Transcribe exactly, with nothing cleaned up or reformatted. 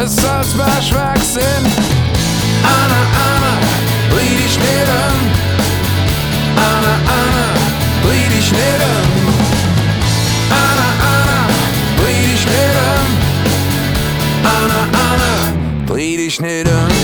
alles als Waschwerk sind. Anna, Anna, bleib dich nicht an. Anna, Anna, bleib dich nicht an. Anna, Anna, bleib dich nicht an. Anna, Anna, bleib dich nicht an.